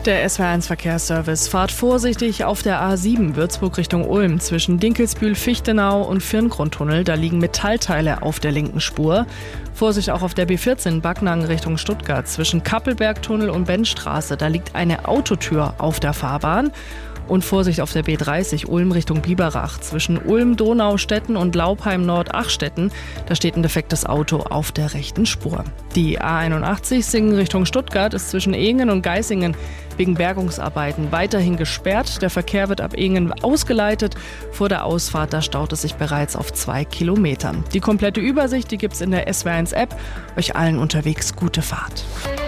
Der SWR1 Verkehrsservice. Fahrt vorsichtig auf der A7 Würzburg Richtung Ulm zwischen Dinkelsbühl-Fichtenau und Firngrundtunnel. Da liegen Metallteile auf der linken Spur. Vorsicht auch auf der B14 Backnang Richtung Stuttgart zwischen Kappelbergtunnel und Benstraße. Da liegt eine Autotür auf der Fahrbahn. Und Vorsicht auf der B30 Ulm Richtung Biberach zwischen Ulm-Donaustetten und Laupheim-Nord-Achstetten. Da steht ein defektes Auto auf der rechten Spur. Die A81 Singen Richtung Stuttgart ist zwischen Ehingen und Geisingen wegen Bergungsarbeiten weiterhin gesperrt. Der Verkehr wird ab Ehingen ausgeleitet. Vor der Ausfahrt, da staut es sich bereits auf 2 Kilometern. Die komplette Übersicht, die gibt's in der SWR1 App. Euch allen unterwegs gute Fahrt.